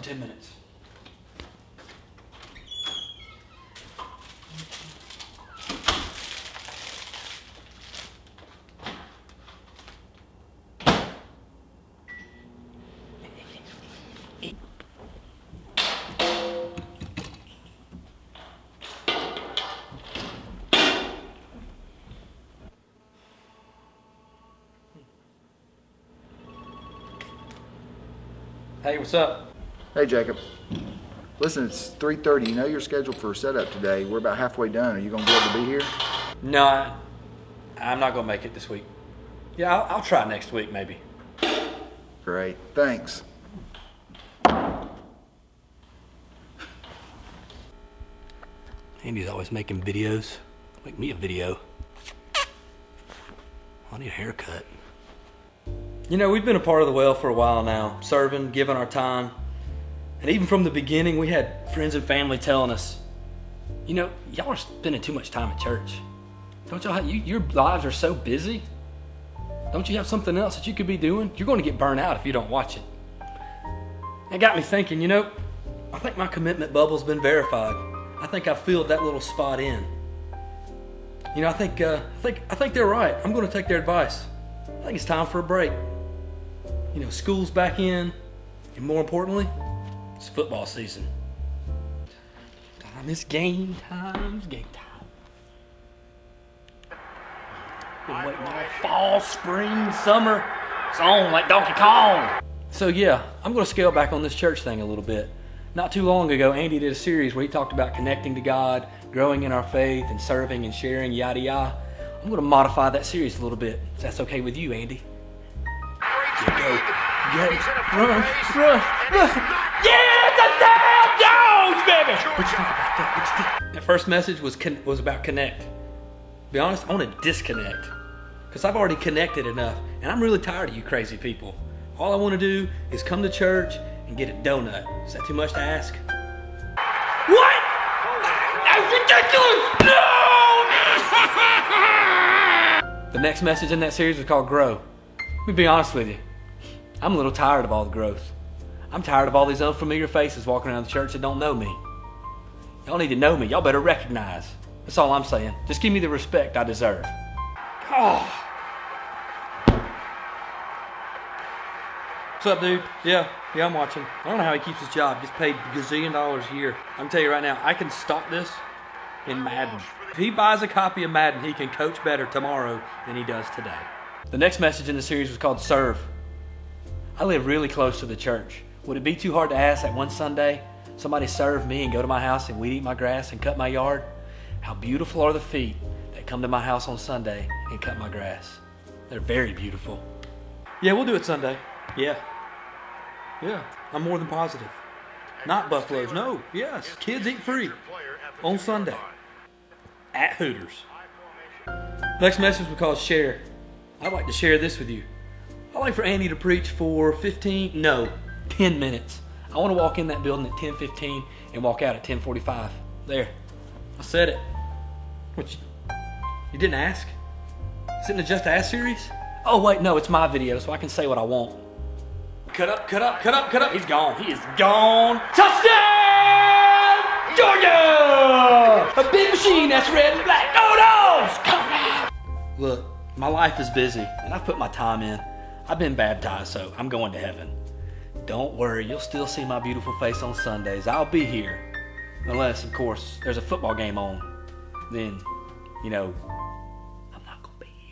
in 10 minutes. Hey, what's up? Hey, Jacob. Listen, it's 3:30. You know you're scheduled for a setup today. We're about halfway done. Are you going to be able to be here? No, I'm not going to make it this week. Yeah, I'll try next week, maybe. Great. Thanks. Andy's always making videos. Make me a video. I need a haircut. You know, we've been a part of the Well for a while now, serving, giving our time. And even from the beginning, we had friends and family telling us, you know, y'all are spending too much time at church. Don't y'all, your lives are so busy. Don't you have something else that you could be doing? You're going to get burnt out if you don't watch it. It got me thinking, you know, I think my commitment bubble's been verified. I think I filled that little spot in. You know, I think they're right. I'm going to take their advice. I think it's time for a break. You know, school's back in, and more importantly, it's football season. Time is game time. Been waiting all fall, spring, summer. It's on like Donkey Kong. So yeah, I'm going to scale back on this church thing a little bit. Not too long ago, Andy did a series where he talked about connecting to God, growing in our faith, and serving and sharing, yada yada. I'm going to modify that series a little bit, if that's okay with you, Andy. Go, run. Yeah, it's a damn Jones, baby! What you think about that? That first message was about connect. To be honest, I want to disconnect. Because I've already connected enough, and I'm really tired of you crazy people. All I want to do is come to church and get a donut. Is that too much to ask? What? That's ridiculous! No! The next message in that series was called Grow. Let me be honest with you. I'm a little tired of all the growth. I'm tired of all these unfamiliar faces walking around the church that don't know me. Y'all need to know me. Y'all better recognize. That's all I'm saying. Just give me the respect I deserve. Oh. What's up, dude? Yeah, I'm watching. I don't know how he keeps his job. Gets paid $1 gazillion a year. I can tell you right now, I can stop this in Madden. If he buys a copy of Madden, he can coach better tomorrow than he does today. The next message in the series was called Serve. I live really close to the church. Would it be too hard to ask that one Sunday somebody serve me and go to my house and weed eat my grass and cut my yard? How beautiful are the feet that come to my house on Sunday and cut my grass. They're very beautiful. Yeah, we'll do it Sunday. Yeah, I'm more than positive. Not Buffaloes, no, yes. Kids eat free on Sunday at Hooters. Next message was called Share. I'd like to share this with you. I'd like for Andy to preach for 10 minutes. I want to walk in that building at 10:15 and walk out at 10:45. There, I said it. What, you didn't ask? Is it in the Just Ask series? Oh wait, no, it's my video, so I can say what I want. Cut up. He's gone. He is gone. Touchdown, Georgia! A big machine that's red and black. No! Look, my life is busy, and I've put my time in. I've been baptized, so I'm going to heaven. Don't worry, you'll still see my beautiful face on Sundays. I'll be here. Unless, of course, there's a football game on. Then, you know, I'm not going to be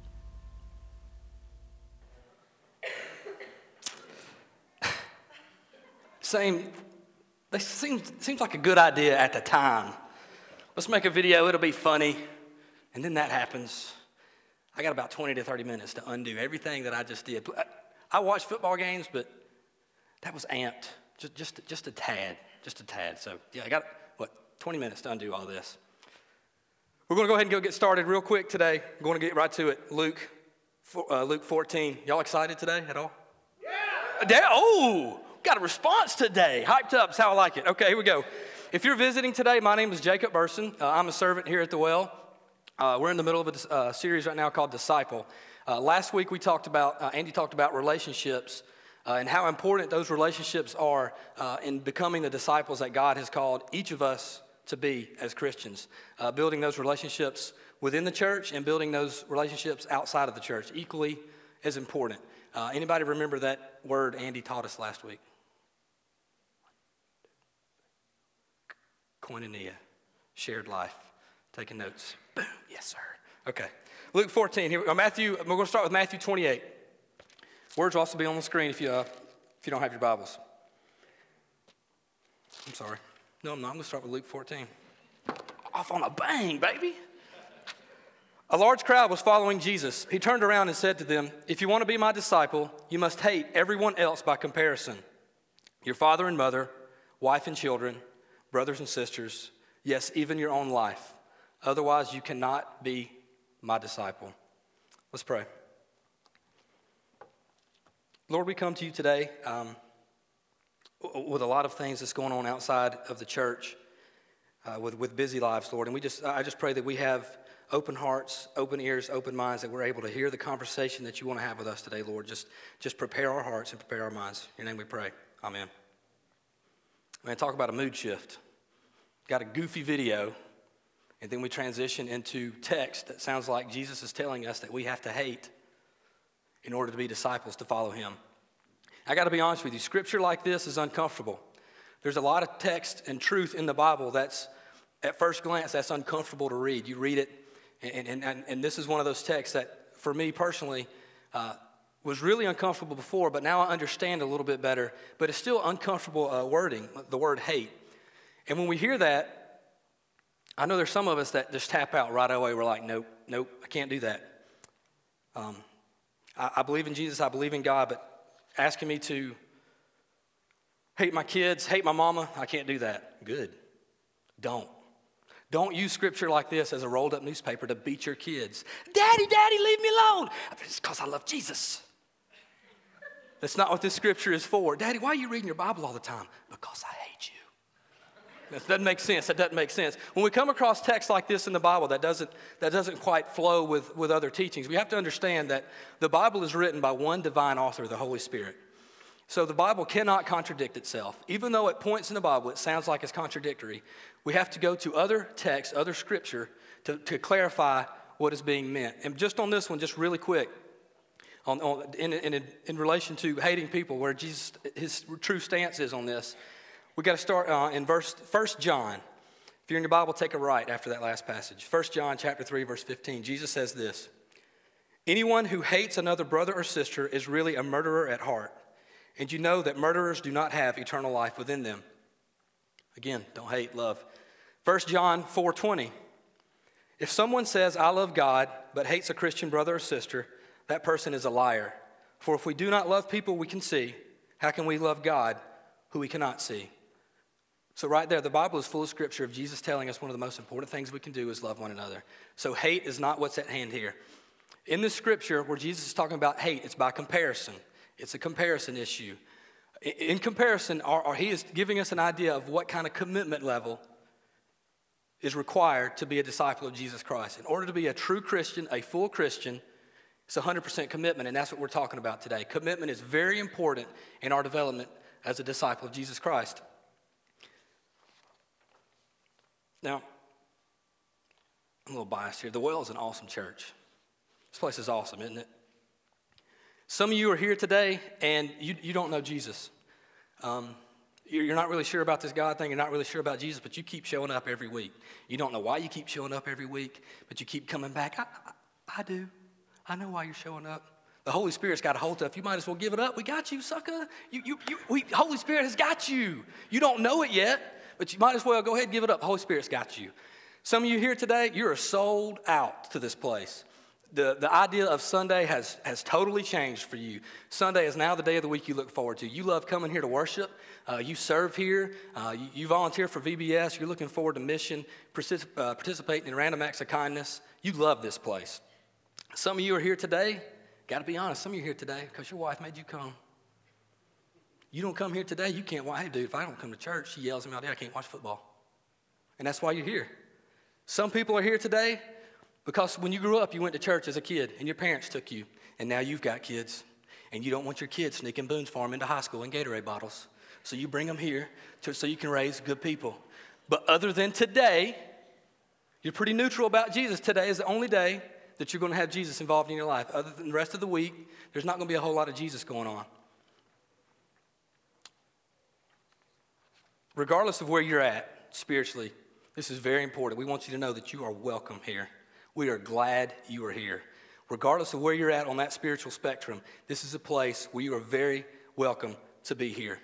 here. Seems like a good idea at the time. Let's make a video, it'll be funny. And then that happens. I got about 20 to 30 minutes to undo everything that I just did. I watch football games, but that was amped, just a tad. So yeah, I got, 20 minutes to undo all this. We're going to go ahead and get started real quick today. I'm going to get right to it. Luke 14. Y'all excited today at all? Yeah! Oh, got a response today. Hyped up is how I like it. Okay, here we go. If you're visiting today, my name is Jacob Burson. I'm a servant here at the Well. We're in the middle of a series right now called Disciple. Last week we talked about, Andy talked about relationships and how important those relationships are in becoming the disciples that God has called each of us to be as Christians. Building those relationships within the church and building those relationships outside of the church, equally as important. Anybody remember that word Andy taught us last week? Koinonia, shared life. Taking notes. Boom, yes, sir. Okay, Luke 14. Here we go. We're going to start with Matthew 28. Words will also be on the screen if you don't have your Bibles. I'm sorry. No, I'm not. I'm going to start with Luke 14. Off on a bang, baby. A large crowd was following Jesus. He turned around and said to them, "If you want to be my disciple, you must hate everyone else by comparison. Your father and mother, wife and children, brothers and sisters, yes, even your own life. Otherwise, you cannot be my disciple." Let's pray. Lord, we come to you today with a lot of things that's going on outside of the church, with busy lives, Lord. And I just pray that we have open hearts, open ears, open minds, that we're able to hear the conversation that you want to have with us today, Lord. Just prepare our hearts and prepare our minds. In your name we pray. Amen. Man, talk about a mood shift. Got a goofy video, and then we transition into text that sounds like Jesus is telling us that we have to hate in order to be disciples, to follow him. I got to be honest with you, scripture like this is uncomfortable. There's a lot of text and truth in the Bible that's, at first glance, that's uncomfortable to read. You read it, and this is one of those texts that, for me personally, was really uncomfortable before, but now I understand a little bit better. But it's still uncomfortable wording, the word hate. And when we hear that, I know there's some of us that just tap out right away. We're like, nope, I can't do that. I believe in Jesus, I believe in God, but asking me to hate my kids, hate my mama, I can't do that. Good. Don't use scripture like this as a rolled up newspaper to beat your kids. Daddy, leave me alone. It's because I love Jesus. That's not what this scripture is for. Daddy, why are you reading your Bible all the time? Because I hate you. That doesn't make sense. That doesn't make sense. When we come across texts like this in the Bible that doesn't quite flow with other teachings, we have to understand that the Bible is written by one divine author, the Holy Spirit. So the Bible cannot contradict itself. Even though at points in the Bible it sounds like it's contradictory, we have to go to other texts, other scripture to clarify what is being meant. And just on this one, just really quick, in relation to hating people, where Jesus, his true stance is on this, we got to start in 1 John. If you're in your Bible, take a right after that last passage. 1 John chapter 3, verse 15. Jesus says this: "Anyone who hates another brother or sister is really a murderer at heart. And you know that murderers do not have eternal life within them." Again, don't hate, love. 1 John 4:20. "If someone says, 'I love God,' but hates a Christian brother or sister, that person is a liar. For if we do not love people we can see, how can we love God who we cannot see?" So right there, the Bible is full of scripture of Jesus telling us one of the most important things we can do is love one another. So hate is not what's at hand here. In this scripture where Jesus is talking about hate, it's by comparison. It's a comparison issue. In comparison, he is giving us an idea of what kind of commitment level is required to be a disciple of Jesus Christ. In order to be a true Christian, a full Christian, it's 100% commitment, and that's what we're talking about today. Commitment is very important in our development as a disciple of Jesus Christ. Now, I'm a little biased here. The Well is an awesome church. This place is awesome, isn't it? Some of you are here today and you don't know Jesus. You're not really sure about this God thing. You're not really sure about Jesus, but you keep showing up every week. You don't know why you keep showing up every week, but you keep coming back. I do. I know why you're showing up. The Holy Spirit's got a hold of you. You might as well give it up. We got you, sucker. Holy Spirit has got you. You don't know it yet, but you might as well go ahead and give it up. The Holy Spirit's got you. Some of you here today, you're sold out to this place. The idea of Sunday has totally changed for you. Sunday is now the day of the week you look forward to. You love coming here to worship. You serve here. You volunteer for VBS. You're looking forward to mission, participating in random acts of kindness. You love this place. Some of you are here today. Got to be honest, some of you are here today because your wife made you come. You don't come here today, you can't watch. Hey, dude, if I don't come to church, she yells at me all day, I can't watch football. And that's why you're here. Some people are here today because when you grew up, you went to church as a kid, and your parents took you, and now you've got kids. and you don't want your kids sneaking Boone's Farm into high school in Gatorade bottles. So you bring them here so you can raise good people. But other than today, you're pretty neutral about Jesus. Today is the only day that you're going to have Jesus involved in your life. Other than the rest of the week, there's not going to be a whole lot of Jesus going on. Regardless of where you're at spiritually, this is very important. We want you to know that you are welcome here. We are glad you are here. Regardless of where you're at on that spiritual spectrum, this is a place where you are very welcome to be here.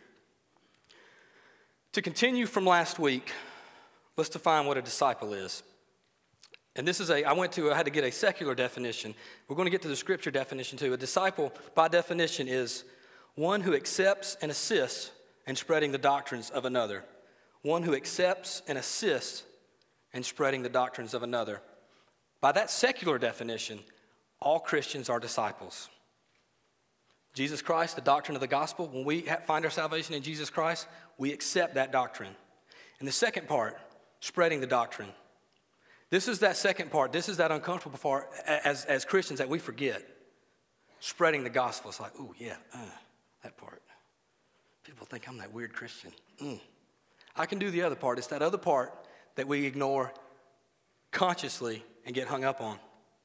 To continue from last week, let's define what a disciple is. And this is I had to get a secular definition. We're going to get to the scripture definition too. A disciple, by definition, is one who accepts and assists in spreading the doctrines of another. One who accepts and assists in spreading the doctrines of another. By that secular definition, all Christians are disciples. Jesus Christ, the doctrine of the gospel, when we find our salvation in Jesus Christ, we accept that doctrine. And the second part, spreading the doctrine. This is that second part. This is that uncomfortable part as Christians that we forget. Spreading the gospel. It's like, oh, yeah, that part. People think I'm that weird Christian. I can do the other part. It's that other part that we ignore consciously and get hung up on.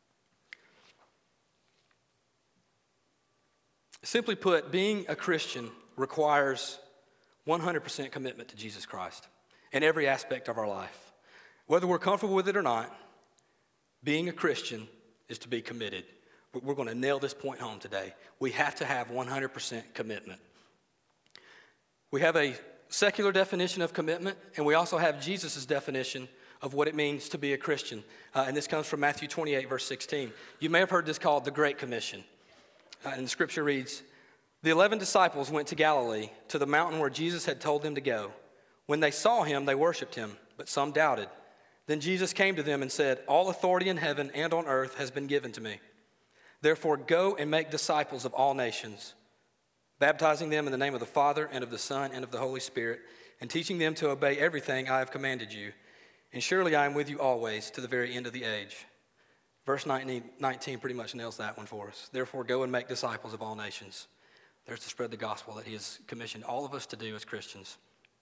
Simply put, being a Christian requires 100% commitment to Jesus Christ in every aspect of our life. Whether we're comfortable with it or not, being a Christian is to be committed. We're going to nail this point home today. We have to have 100% commitment. We have a secular definition of commitment, and we also have Jesus' definition of what it means to be a Christian. And this comes from Matthew 28, verse 16. You may have heard this called the Great Commission. And the scripture reads, "The 11 disciples went to Galilee, to the mountain where Jesus had told them to go. When they saw him, they worshiped him, but some doubted. Then Jesus came to them and said, 'All authority in heaven and on earth has been given to me. Therefore go and make disciples of all nations, baptizing them in the name of the Father and of the Son and of the Holy Spirit, and teaching them to obey everything I have commanded you. And surely I am with you always to the very end of the age.'" Verse 19 pretty much nails that one for us. Therefore, go and make disciples of all nations. There's to spread the gospel that he has commissioned all of us to do as Christians.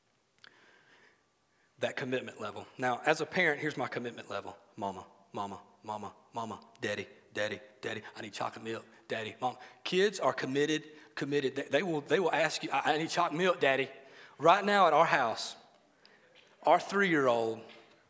That commitment level. Now, as a parent, here's my commitment level. Mama, mama, mama, mama, daddy, daddy, daddy. I need chocolate milk, daddy, mom. Kids are committed. They will ask you, I need chocolate milk, daddy. Right now at our house, our 3-year-old,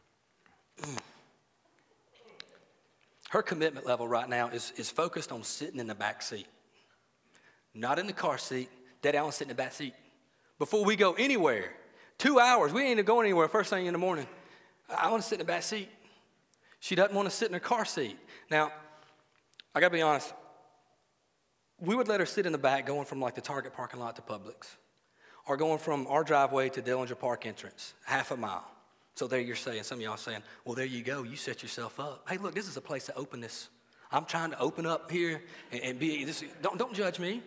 her commitment level right now is focused on sitting in the back seat. Not in the car seat. Daddy, I want to sit in the back seat. Before we go anywhere, 2 hours, we ain't going anywhere first thing in the morning. I want to sit in the back seat. She doesn't want to sit in her car seat. Now, I got to be honest. We would let her sit in the back going from like the Target parking lot to Publix, or going from our driveway to Dillinger Park entrance, half a mile. So there you're saying, some of y'all are saying, well, there you go. You set yourself up. Hey, look, this is a place to open this. I'm trying to open up here and be this. Don't judge me.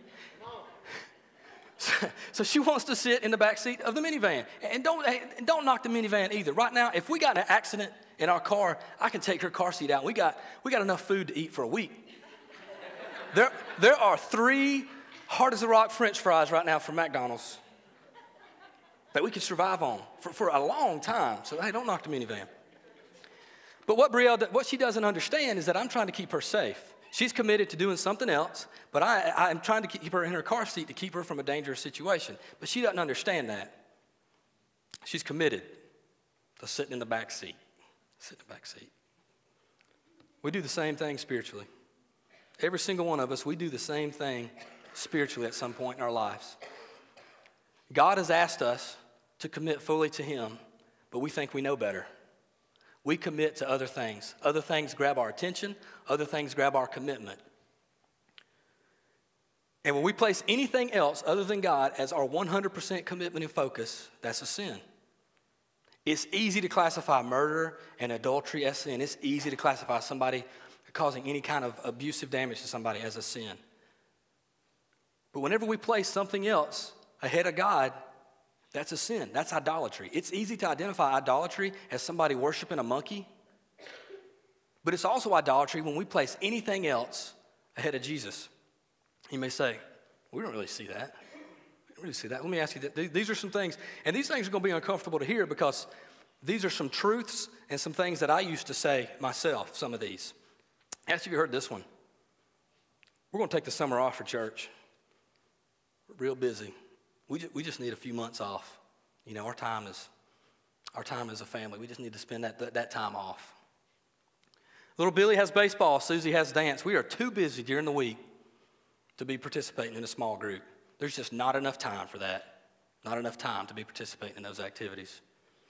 So she wants to sit in the back seat of the minivan. And don't knock the minivan either. Right now, if we got an accident in our car, I can take her car seat out. We got enough food to eat for a week. There are 3 hard as a rock French fries right now from McDonald's that we could survive on for a long time. So, hey, don't knock the minivan. But what she doesn't understand is that I'm trying to keep her safe. She's committed to doing something else, but I'm trying to keep her in her car seat to keep her from a dangerous situation. But she doesn't understand that. She's committed to sitting in the back seat. Sit in the back seat. We do the same thing spiritually. Every single one of us, we do the same thing spiritually at some point in our lives. God has asked us to commit fully to him, but we think we know better. We commit to other things. Other things grab our attention. Other things grab our commitment. And when we place anything else other than God as our 100% commitment and focus, that's a sin. It's easy to classify murder and adultery as sin. It's easy to classify somebody causing any kind of abusive damage to somebody as a sin. But whenever we place something else ahead of God, that's a sin. That's idolatry. It's easy to identify idolatry as somebody worshiping a monkey. But it's also idolatry when we place anything else ahead of Jesus. You may say, We don't really see that. We don't really see that. Let me ask you, these are some things, and these things are going to be uncomfortable to hear because these are some truths and some things that I used to say myself, some of these. Ask if you heard this one. We're going to take the summer off for church. We're real busy. We just need a few months off. You know, our time as a family, we just need to spend that time off. Little Billy has baseball. Susie has dance. We are too busy during the week to be participating in a small group. There's just not enough time for that. Not enough time to be participating in those activities.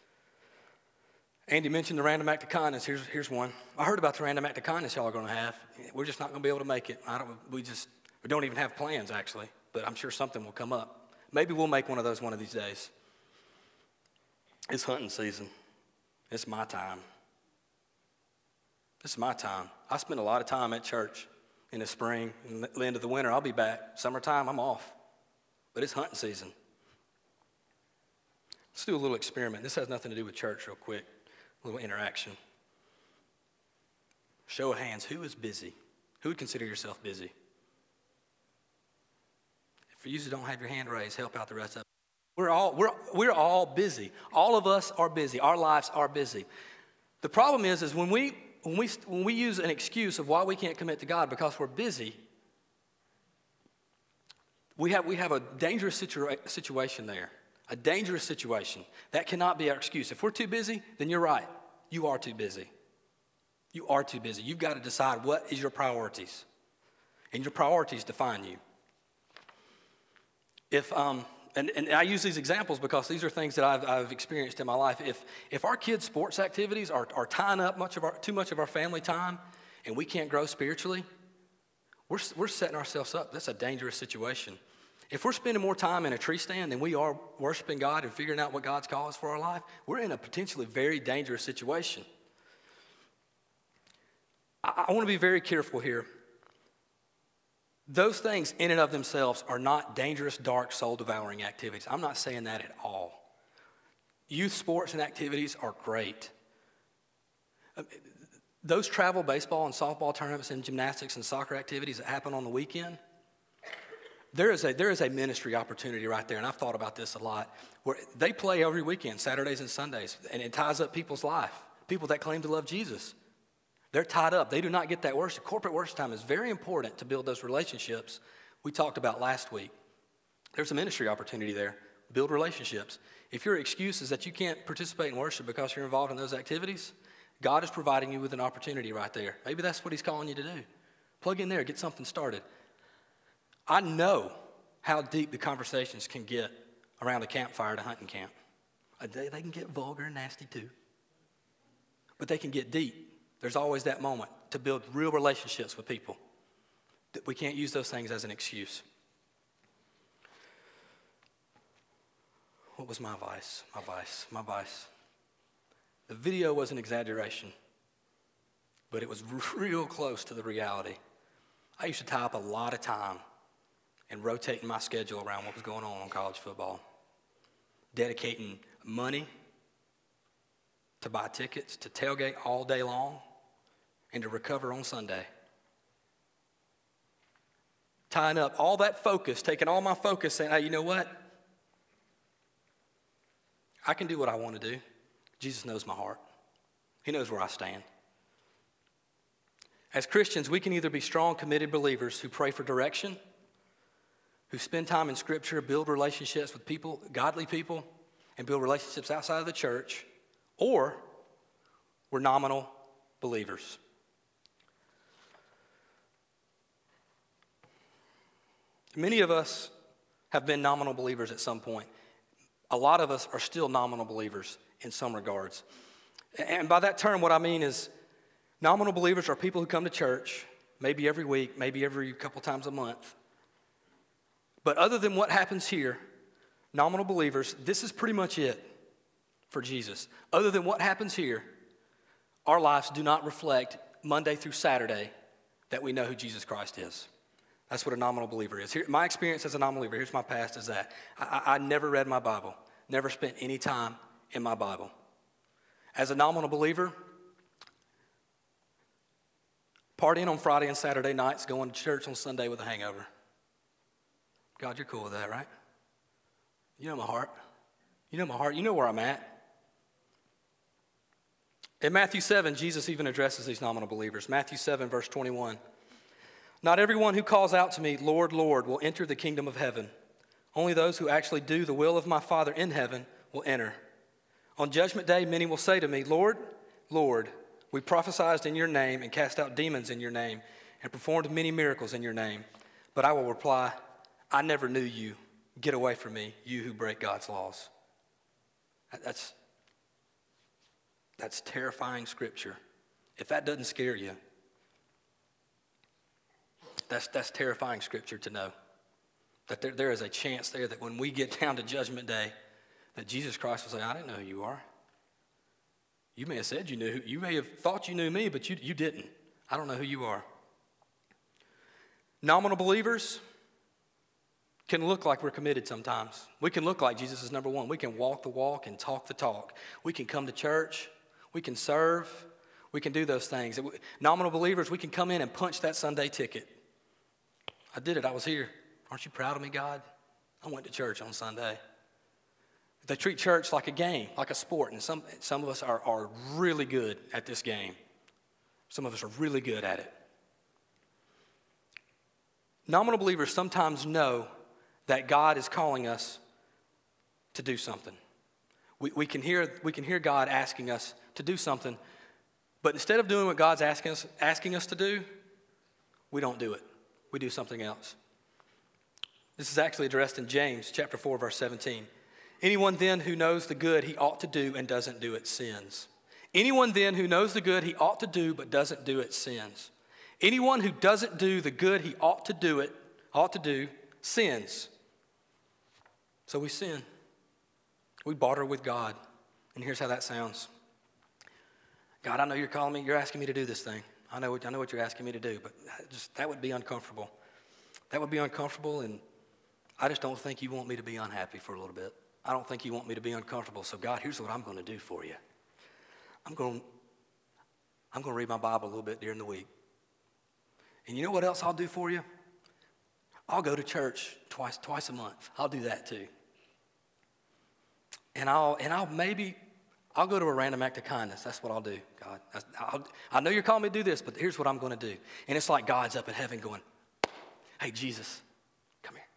Andy mentioned the random act of kindness. Here's one. I heard about the random act of kindness y'all are going to have. We're just not going to be able to make it. We don't even have plans, actually, but I'm sure something will come up. Maybe we'll make one of those one of these days. It's hunting season. It's my time. This is my time. I spend a lot of time at church in the spring and the end of the winter. I'll be back. Summertime, I'm off. But it's hunting season. Let's do a little experiment. This has nothing to do with church real quick. A little interaction. Show of hands. Who is busy? Who would consider yourself busy? If you don't have your hand raised, help out the rest of us. We're all busy. All of us are busy. Our lives are busy. The problem is when we use an excuse of why we can't commit to God because we're busy, we have a dangerous situation there. A dangerous situation. That cannot be our excuse. If we're too busy, then you're right. You are too busy. You are too busy. You've got to decide what is your priorities. And your priorities define you. And I use these examples because these are things that I've experienced in my life. If our kids' sports activities are tying up too much of our family time and we can't grow spiritually, we're setting ourselves up. That's a dangerous situation. If we're spending more time in a tree stand than we are worshiping God and figuring out what God's call is for our life, we're in a potentially very dangerous situation. I want to be very careful here. Those things in and of themselves are not dangerous, dark, soul-devouring activities. I'm not saying that at all. Youth sports and activities are great. Those travel baseball and softball tournaments and gymnastics and soccer activities that happen on the weekend, there is a ministry opportunity right there, and I've thought about this a lot, where they play every weekend, Saturdays and Sundays, and it ties up people's life, people that claim to love Jesus. They're tied up. They do not get that worship. Corporate worship time is very important to build those relationships we talked about last week. There's a ministry opportunity there. Build relationships. If your excuse is that you can't participate in worship because you're involved in those activities, God is providing you with an opportunity right there. Maybe that's what he's calling you to do. Plug in there, get something started. I know how deep the conversations can get around a campfire at a hunting camp. They can get vulgar and nasty too. But they can get deep. There's always that moment to build real relationships with people. We can't use those things as an excuse. What was my vice? My vice. The video was an exaggeration, but it was real close to the reality. I used to tie up a lot of time and rotating my schedule around what was going on college football. Dedicating money to buy tickets, to tailgate all day long, and to recover on Sunday. Tying up all that focus, taking all my focus, saying, hey, you know what? I can do what I want to do. Jesus knows my heart. He knows where I stand. As Christians, we can either be strong, committed believers who pray for direction, who spend time in Scripture, build relationships with people, godly people, and build relationships outside of the church, or we're nominal believers. Many of us have been nominal believers at some point. A lot of us are still nominal believers in some regards. And by that term, what I mean is nominal believers are people who come to church, maybe every week, maybe every couple times a month. But other than what happens here, nominal believers, this is pretty much it for Jesus. Other than what happens here, our lives do not reflect Monday through Saturday that we know who Jesus Christ is. That's what a nominal believer is. Here, my experience as a nominal believer, here's my past, is that I never read my Bible, never spent any time in my Bible. As a nominal believer, partying on Friday and Saturday nights, going to church on Sunday with a hangover. God, you're cool with that, right? You know my heart. You know my heart. You know where I'm at. In Matthew 7, Jesus even addresses these nominal believers. Matthew 7, verse 21. Not everyone who calls out to me, Lord, Lord, will enter the kingdom of heaven. Only those who actually do the will of my Father in heaven will enter. On judgment day, many will say to me, Lord, Lord, we prophesied in your name and cast out demons in your name and performed many miracles in your name. But I will reply, I never knew you. Get away from me, you who break God's laws. That's terrifying scripture. If that doesn't scare you, that's terrifying scripture to know. That there is a chance there that when we get down to judgment day, that Jesus Christ will say, I didn't know who you are. You may have said you knew, you may have thought you knew me, but you didn't. I don't know who you are. Nominal believers can look like we're committed sometimes. We can look like Jesus is number one. We can walk the walk and talk the talk. We can come to church. We can serve. We can do those things. Nominal believers, we can come in and punch that Sunday ticket. I did it. I was here. Aren't you proud of me, God? I went to church on Sunday. They treat church like a game, like a sport, and some of us are really good at this game. Some of us are really good at it. Nominal believers sometimes know that God is calling us to do something. We can hear God asking us to do something, but instead of doing what God's asking us to do, we don't do it. We do something else. This is actually addressed in James chapter 4, verse 17. Anyone then who knows the good he ought to do and doesn't do it sins. Anyone then who knows the good he ought to do but doesn't do it sins. Anyone who doesn't do the good he ought to do, sins. So we sin. We barter with God. And here's how that sounds. God, I know you're calling me, you're asking me to do this thing. I know what you're asking me to do, but that would be uncomfortable. That would be uncomfortable, and I just don't think you want me to be unhappy for a little bit. I don't think you want me to be uncomfortable. So God, here's what I'm going to do for you. I'm going to read my Bible a little bit during the week. And you know what else I'll do for you? I'll go to church twice a month. I'll do that too. And I'll go to a random act of kindness. That's what I'll do, God. I know you're calling me to do this, but here's what I'm going to do. And it's like God's up in heaven going, hey, Jesus, come here.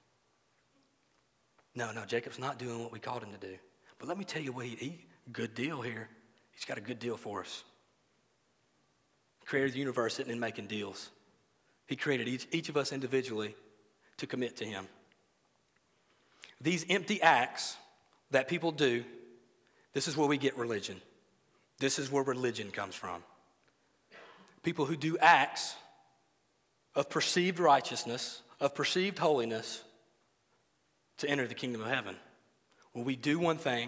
No, Jacob's not doing what we called him to do. But let me tell you what good deal here. He's got a good deal for us. He created the universe isn't in making deals. He created each of us individually to commit to him. These empty acts that people do, this is where we get religion. This is where religion comes from. People who do acts of perceived righteousness, of perceived holiness, to enter the kingdom of heaven. Well, we do one thing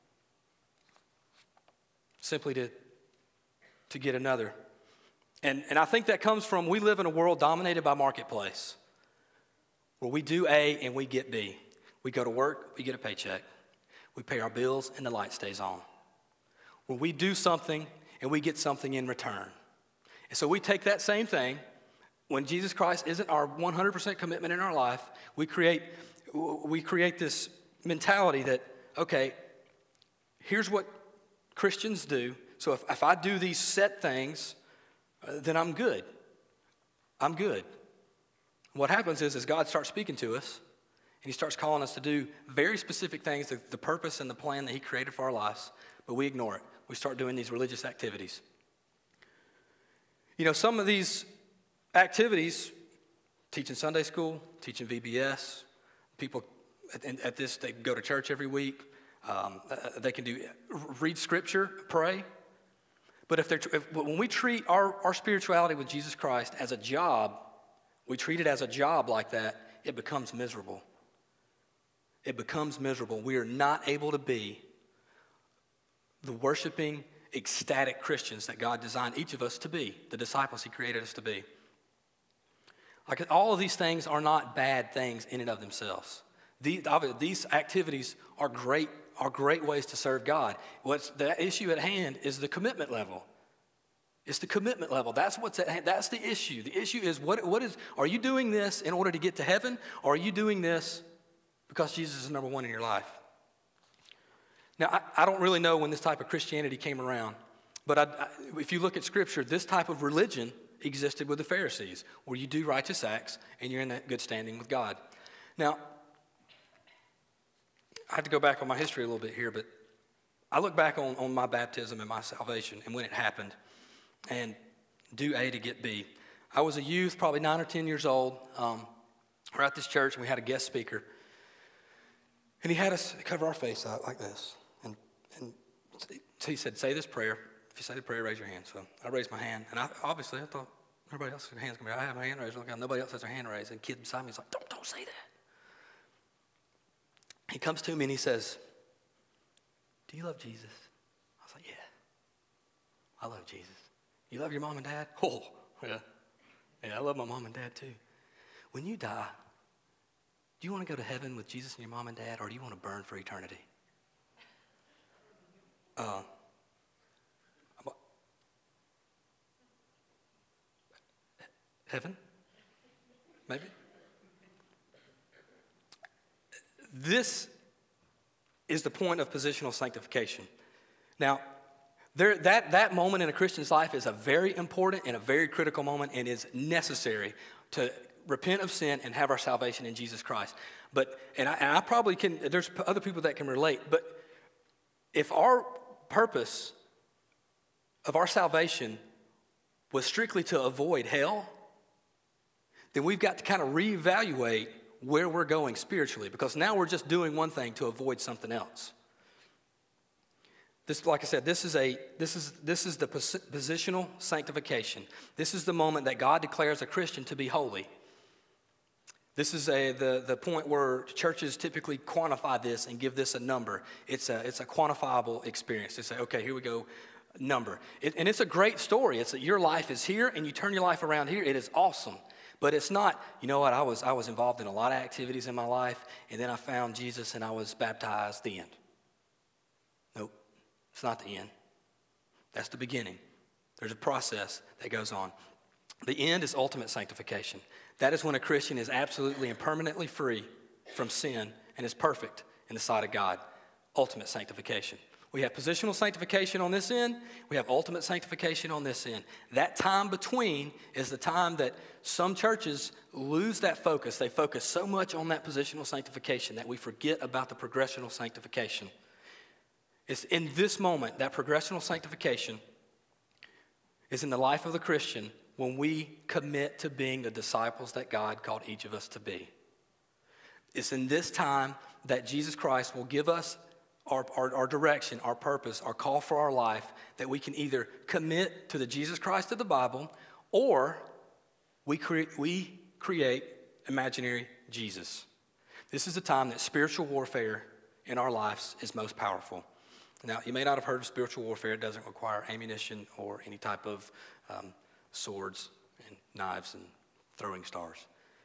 simply to get another. And I think that comes from we live in a world dominated by marketplace, where we do A and we get B. We go to work, we get a paycheck. We pay our bills and the light stays on. Where we do something and we get something in return. And so we take that same thing. When Jesus Christ isn't our 100% commitment in our life, we create this mentality that, okay, here's what Christians do. So if I do these set things, then I'm good. I'm good. What happens is God starts speaking to us, and he starts calling us to do very specific things, the purpose and the plan that he created for our lives, but we ignore it. We start doing these religious activities. You know, some of these activities, teaching Sunday school, teaching VBS, people at this, they go to church every week. They can read scripture, pray. But when we treat our spirituality with Jesus Christ as a job, we treat it as a job like that, it becomes miserable. It becomes miserable. We are not able to be the worshiping, ecstatic Christians that God designed each of us to be, the disciples he created us to be. Like, all of these things are not bad things in and of themselves. These activities are great ways to serve God. The issue at hand is the commitment level. It's the commitment level. That's what's at hand. That's the issue. The issue is are you doing this in order to get to heaven, or are you doing this because Jesus is number one in your life? Now, I don't really know when this type of Christianity came around, but if you look at Scripture, this type of religion existed with the Pharisees, where you do righteous acts and you're in that good standing with God. Now, I have to go back on my history a little bit here, but I look back on my baptism and my salvation and when it happened, and do A to get B. I was a youth, probably 9 or 10 years old. We're at this church, and we had a guest speaker. And he had us cover our face out like this. And so he said, say this prayer. If you say the prayer, raise your hand. So I raised my hand. And I thought, everybody else's hand's going to be, I have my hand raised. Look, nobody else has their hand raised. And the kid beside me is like, don't say that. He comes to me and he says, do you love Jesus? I was like, yeah, I love Jesus. You love your mom and dad? Oh, yeah. Yeah, I love my mom and dad too. When you die, do you want to go to heaven with Jesus and your mom and dad, or do you want to burn for eternity? Heaven? Maybe? This is the point of positional sanctification. Now, that moment in a Christian's life is a very important and a very critical moment, and is necessary to repent of sin and have our salvation in Jesus Christ. But, and I probably can, there's other people that can relate, but if our purpose of our salvation was strictly to avoid hell, then we've got to kind of reevaluate where we're going spiritually, because now we're just doing one thing to avoid something else. This, like I said, this is the positional sanctification. This is the moment that God declares a Christian to be holy. This is the point where churches typically quantify this and give this a number. It's a quantifiable experience. They say, okay, here we go, number. And it's a great story. It's that your life is here and you turn your life around here. It is awesome. But it's not, you know what, I was involved in a lot of activities in my life, and then I found Jesus and I was baptized, the end. Nope, it's not the end. That's the beginning. There's a process that goes on. The end is ultimate sanctification. That is when a Christian is absolutely and permanently free from sin and is perfect in the sight of God. Ultimate sanctification. We have positional sanctification on this end. We have ultimate sanctification on this end. That time between is the time that some churches lose that focus. They focus so much on that positional sanctification that we forget about the progressional sanctification. It's in this moment that progressional sanctification is in the life of the Christian when we commit to being the disciples that God called each of us to be. It's in this time that Jesus Christ will give us our direction, our purpose, our call for our life, that we can either commit to the Jesus Christ of the Bible, or we create imaginary Jesus. This is the time that spiritual warfare in our lives is most powerful. Now, you may not have heard of spiritual warfare. It doesn't require ammunition or any type of swords and knives and throwing stars.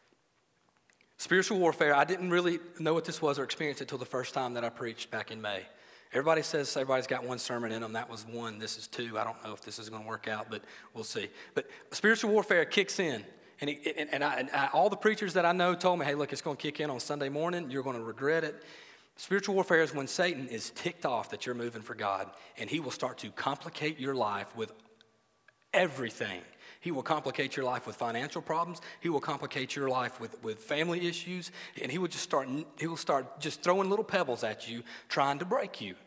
Spiritual warfare, I didn't really know what this was or experience it until the first time that I preached back in May. Everybody says everybody's got one sermon in them. That was one. This is two. I don't know if this is going to work out, but we'll see. But spiritual warfare kicks in. And all the preachers that I know told me, hey, look, it's going to kick in on Sunday morning. You're going to regret it. Spiritual warfare is when Satan is ticked off that you're moving for God, and he will start to complicate your life with everything. He will complicate your life with financial problems. He will complicate your life with family issues. And he will start just throwing little pebbles at you, trying to break you.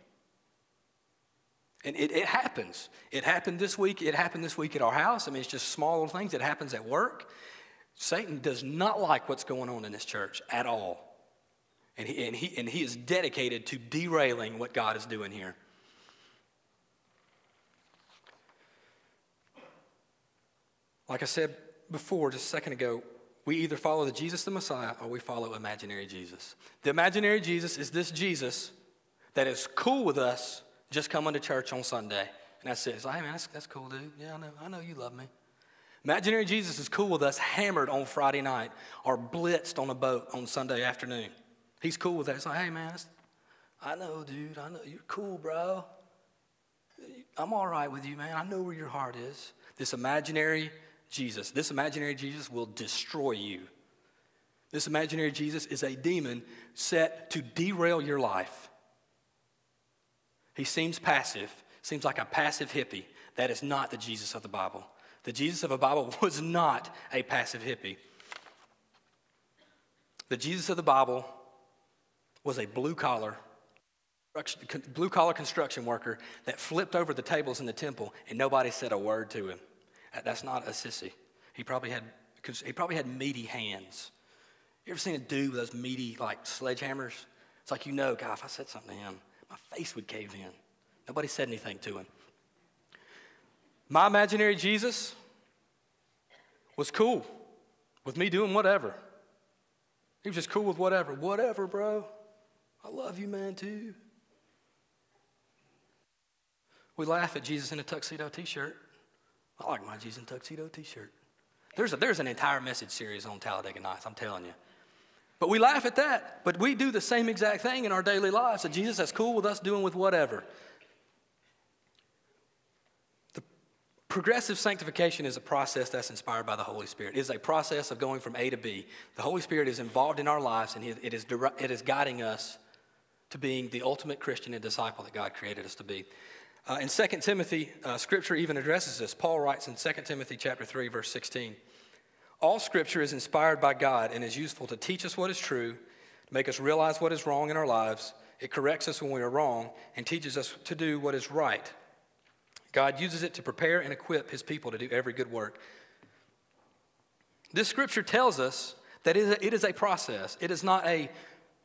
And it happens. It happened this week. It happened this week at our house. I mean, it's just small little things. It happens at work. Satan does not like what's going on in this church at all. And he is dedicated to derailing what God is doing here. Like I said before, just a second ago, we either follow the Jesus the Messiah or we follow imaginary Jesus. The imaginary Jesus is this Jesus that is cool with us just coming to church on Sunday. And that's it. It's like, hey man, that's cool, dude. Yeah, I know you love me. Imaginary Jesus is cool with us hammered on Friday night or blitzed on a boat on Sunday afternoon. He's cool with that. It's like, hey man, I know, dude. I know you're cool, bro. I'm all right with you, man. I know where your heart is. This imaginary Jesus will destroy you. This imaginary Jesus is a demon set to derail your life. He seems passive, seems like a passive hippie. That is not the Jesus of the Bible. The Jesus of the Bible was not a passive hippie. The Jesus of the Bible was a blue-collar construction worker that flipped over the tables in the temple and nobody said a word to him. That's not a sissy. He probably had meaty hands. You ever seen a dude with those meaty like sledgehammers? It's like, God, if I said something to him, my face would cave in. Nobody said anything to him. My imaginary Jesus was cool with me doing whatever. He was just cool with whatever. Whatever, bro. I love you, man, too. We laugh at Jesus in a tuxedo t-shirt. I like my Jesus in tuxedo t-shirt. There's an entire message series on Talladega Nights, I'm telling you. But we laugh at that. But we do the same exact thing in our daily lives. That Jesus is cool with us doing with whatever. The progressive sanctification is a process that's inspired by the Holy Spirit. It is a process of going from A to B. The Holy Spirit is involved in our lives, and it is guiding us to being the ultimate Christian and disciple that God created us to be. In 2 Timothy, Scripture even addresses this. Paul writes in 2 Timothy chapter 3, verse 16, all Scripture is inspired by God and is useful to teach us what is true, to make us realize what is wrong in our lives. It corrects us when we are wrong and teaches us to do what is right. God uses it to prepare and equip his people to do every good work. This Scripture tells us that it is a process. It is not a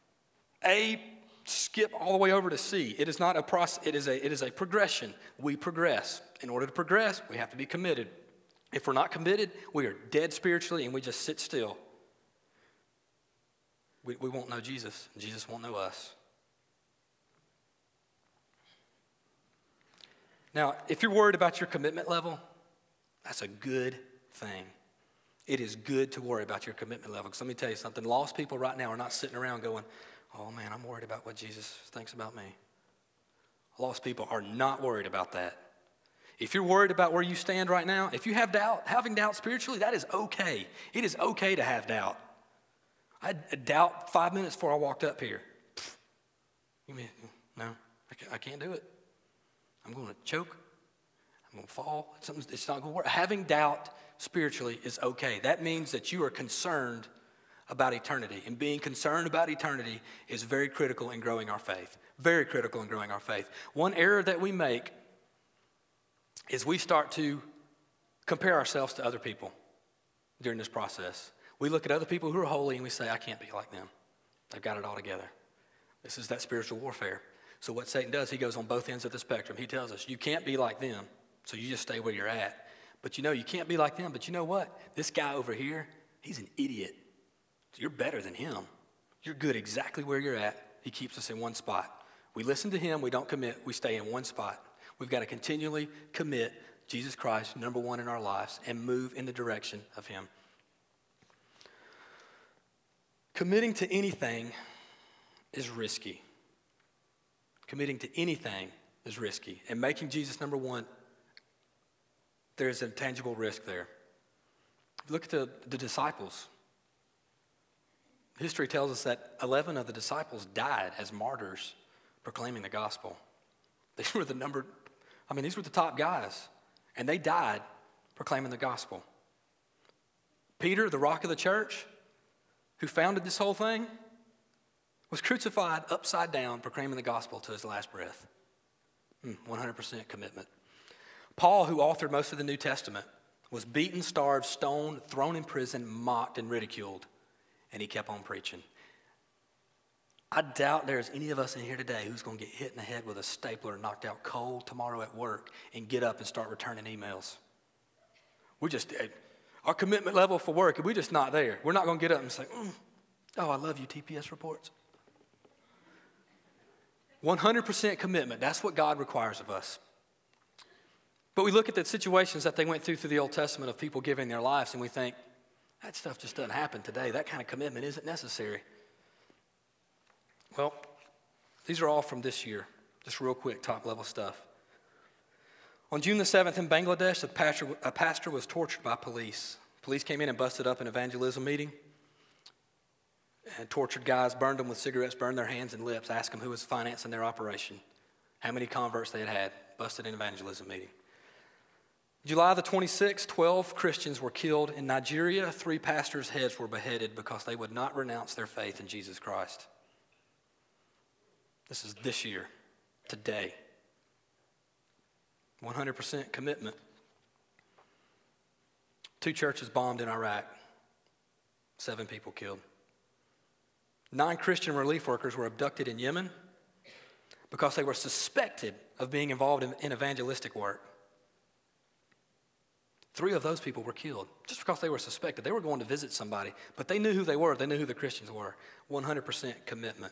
skip all the way over to C. It is not a process. It is a progression. We progress. In order to progress, we have to be committed. If we're not committed, we are dead spiritually and we just sit still. We won't know Jesus, and Jesus won't know us. Now, if you're worried about your commitment level, that's a good thing. It is good to worry about your commitment level. Because let me tell you something. Lost people right now are not sitting around going, oh man, I'm worried about what Jesus thinks about me. Lost people are not worried about that. If you're worried about where you stand right now, if you have doubt, having doubt spiritually, that is okay. It is okay to have doubt. I had doubt 5 minutes before I walked up here. You mean, no, I can't do it. I'm going to choke. I'm going to fall. It's not going to work. Having doubt spiritually is okay. That means that you are concerned about eternity. And being concerned about eternity is very critical in growing our faith. Very critical in growing our faith. One error that we make is we start to compare ourselves to other people during this process. We look at other people who are holy and we say, I can't be like them. They've got it all together. This is that spiritual warfare. So what Satan does, he goes on both ends of the spectrum. He tells us, you can't be like them, so you just stay where you're at. But you can't be like them. But you know what? This guy over here, he's an idiot. So you're better than him. You're good exactly where you're at. He keeps us in one spot. We listen to him. We don't commit. We stay in one spot. We've got to continually commit Jesus Christ, number one in our lives, and move in the direction of him. Committing to anything is risky. Committing to anything is risky. And making Jesus number one, there's a tangible risk there. Look at the disciples. History tells us that 11 of the disciples died as martyrs proclaiming the gospel. These were the top guys, and they died proclaiming the gospel. Peter, the rock of the church, who founded this whole thing, was crucified upside down proclaiming the gospel to his last breath. 100% commitment. Paul, who authored most of the New Testament, was beaten, starved, stoned, thrown in prison, mocked, and ridiculed, and he kept on preaching. I doubt there's any of us in here today who's going to get hit in the head with a stapler and knocked out cold tomorrow at work and get up and start returning emails. Our commitment level for work, we're just not there. We're not going to get up and say, oh, I love you, TPS reports. 100% commitment. That's what God requires of us. But we look at the situations that they went through the Old Testament of people giving their lives, and we think, that stuff just doesn't happen today. That kind of commitment isn't necessary. Well, these are all from this year. Just real quick, top level stuff. On June the 7th in Bangladesh, a pastor was tortured by police. Police came in and busted up an evangelism meeting. And tortured guys, burned them with cigarettes, burned their hands and lips, asked them who was financing their operation, how many converts they had, busted an evangelism meeting. July the 26th, 12 Christians were killed in Nigeria. 3 pastors' heads were beheaded because they would not renounce their faith in Jesus Christ. This is this year, today. 100% commitment. 2 churches bombed in Iraq. 7 people killed. 9 Christian relief workers were abducted in Yemen because they were suspected of being involved in evangelistic work. 3 of those people were killed just because they were suspected. They were going to visit somebody, but they knew who they were. They knew who the Christians were. 100% commitment.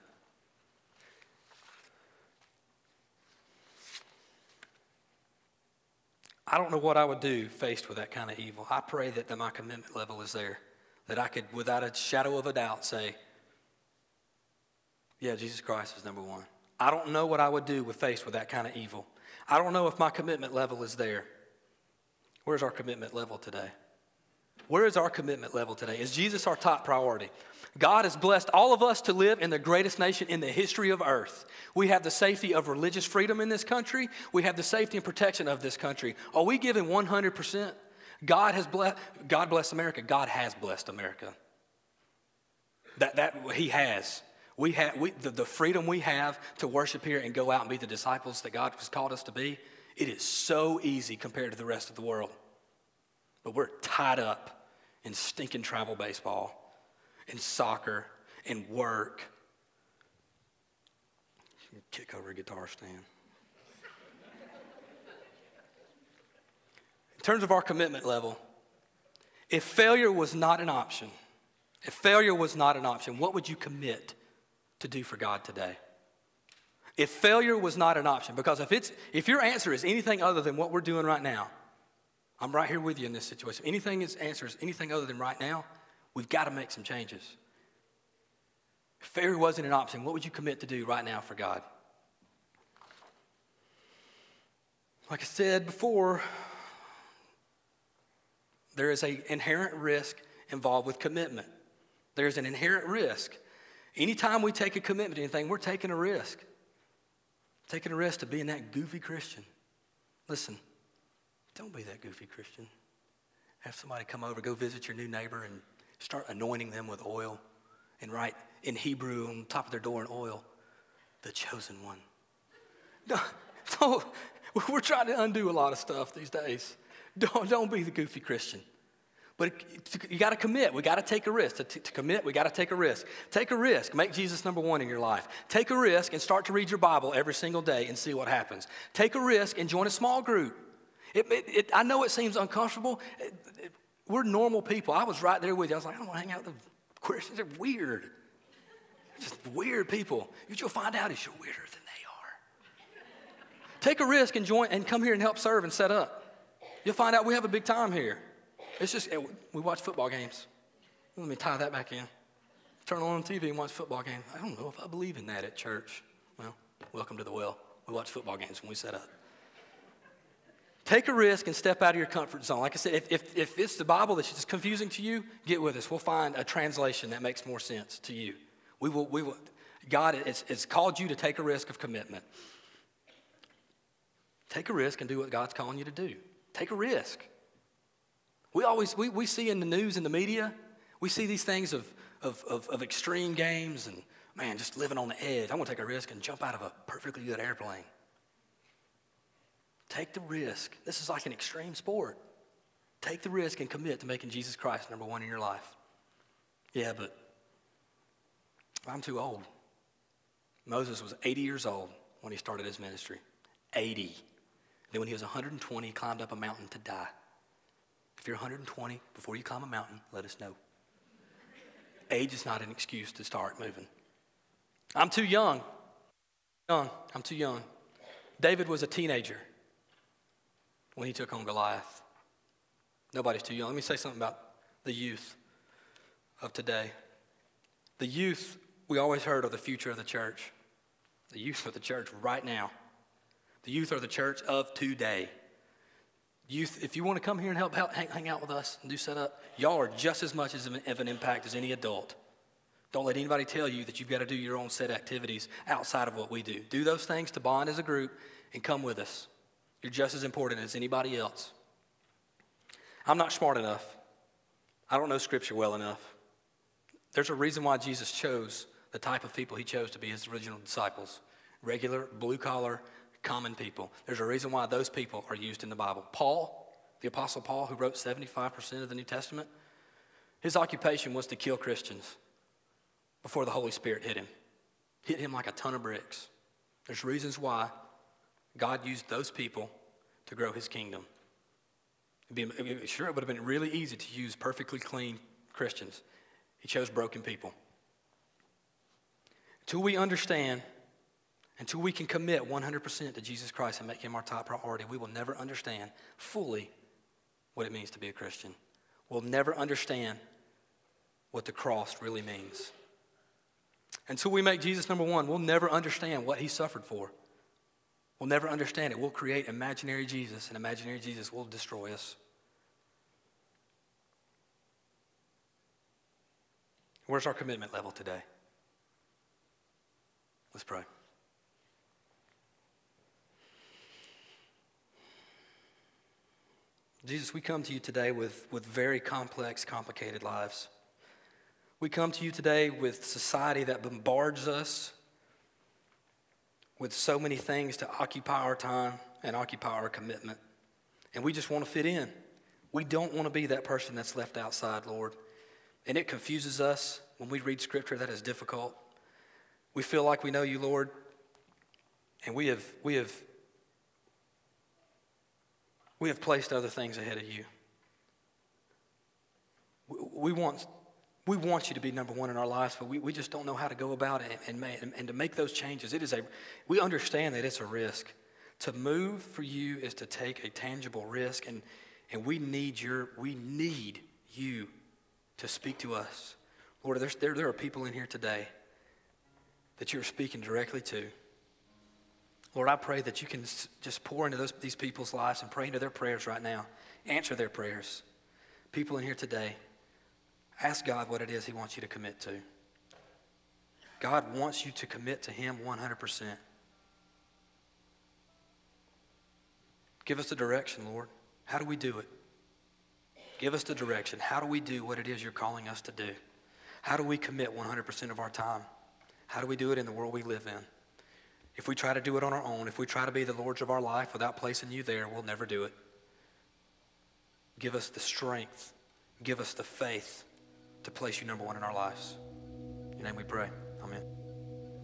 I don't know what I would do faced with that kind of evil. I pray that my commitment level is there, that I could, without a shadow of a doubt, say, yeah, Jesus Christ is number one. I don't know what I would do faced with that kind of evil. I don't know if my commitment level is there. Where's our commitment level today? Where is our commitment level today? Is Jesus our top priority? God has blessed all of us to live in the greatest nation in the history of earth. We have the safety of religious freedom in this country. We have the safety and protection of this country. Are we giving 100%? God bless America. God has blessed America. That He has. The freedom we have to worship here and go out and be the disciples that God has called us to be, it is so easy compared to the rest of the world. But we're tied up in stinking travel baseball, in soccer, in work. Kick over a guitar stand. In terms of our commitment level, if failure was not an option, what would you commit to do for God today? If failure was not an option, because if your answer is anything other than what we're doing right now, I'm right here with you in this situation. Answer is anything other than right now, we've got to make some changes. If failure wasn't an option, what would you commit to do right now for God? Like I said before, there is an inherent risk involved with commitment. There's an inherent risk. Anytime we take a commitment to anything, we're taking a risk. Taking a risk to being that goofy Christian. Listen, don't be that goofy Christian. Have somebody come over, go visit your new neighbor and start anointing them with oil and write in Hebrew on top of their door in oil, the chosen one. No, we're trying to undo a lot of stuff these days. Don't be the goofy Christian. But you got to commit. We got to take a risk. To commit, we got to take a risk. Take a risk. Make Jesus number one in your life. Take a risk and start to read your Bible every single day and see what happens. Take a risk and join a small group. I know it seems uncomfortable. We're normal people. I was right there with you. I was like, I don't want to hang out with the Christians. They're weird. Just weird people. What you'll find out is you're weirder than they are. Take a risk and join and come here and help serve and set up. You'll find out we have a big time here. It's just, we watch football games. Let me tie that back in. Turn on TV and watch football games. I don't know if I believe in that at church. Well, welcome to the well. We watch football games when we set up. Take a risk and step out of your comfort zone. Like I said, if it's the Bible that's just confusing to you, get with us. We'll find a translation that makes more sense to you. We will. God has called you to take a risk of commitment. Take a risk and do what God's calling you to do. Take a risk. We see in the news and the media, we see these things of extreme games and, man, just living on the edge. I'm going to take a risk and jump out of a perfectly good airplane. Take the risk. This is like an extreme sport. Take the risk and commit to making Jesus Christ number one in your life. Yeah, but I'm too old. Moses was 80 years old when he started his ministry. 80. Then when he was 120, he climbed up a mountain to die. If you're 120, before you climb a mountain, let us know. Age is not an excuse to start moving. I'm too young. I'm too young. David was a teenager when he took on Goliath. Nobody's too young. Let me say something about the youth of today. The youth, we always heard, are the future of the church. The youth of the church right now. The youth are the church of today. Youth, if you want to come here and help hang out with us and do setup, y'all are just as much of an impact as any adult. Don't let anybody tell you that you've got to do your own set activities outside of what we do. Do those things to bond as a group and come with us. You're just as important as anybody else. I'm not smart enough. I don't know Scripture well enough. There's a reason why Jesus chose the type of people he chose to be his original disciples. Regular, blue-collar, common people. There's a reason why those people are used in the Bible. Paul, the Apostle Paul, who wrote 75% of the New Testament, his occupation was to kill Christians before the Holy Spirit hit him. Hit him like a ton of bricks. There's reasons why God used those people to grow his kingdom. Sure, it would have been really easy to use perfectly clean Christians. He chose broken people. Until we understand, until we can commit 100% to Jesus Christ and make him our top priority, we will never understand fully what it means to be a Christian. We'll never understand what the cross really means. Until we make Jesus number one, we'll never understand what he suffered for. We'll never understand it. We'll create imaginary Jesus, and imaginary Jesus will destroy us. Where's our commitment level today? Let's pray. Jesus, we come to you today with very complex, complicated lives. We come to you today with society that bombards us with so many things to occupy our time and occupy our commitment. And we just want to fit in. We don't want to be that person that's left outside, Lord. And it confuses us when we read Scripture that is difficult. We feel like we know you, Lord, and we have placed other things ahead of you. We want you to be number one in our lives, but we just don't know how to go about it and to make those changes. We understand that it's a risk. To move for you is to take a tangible risk, and we need you to speak to us. Lord, there are people in here today that you're speaking directly to. Lord, I pray that you can just pour into these people's lives and pray into their prayers right now. Answer their prayers. People in here today, ask God what it is he wants you to commit to. God wants you to commit to him 100%. Give us the direction, Lord. How do we do it? Give us the direction. How do we do what it is you're calling us to do? How do we commit 100% of our time? How do we do it in the world we live in? If we try to do it on our own, if we try to be the lords of our life without placing you there, we'll never do it. Give us the strength. Give us the faith to place you number one in our lives. In your name we pray.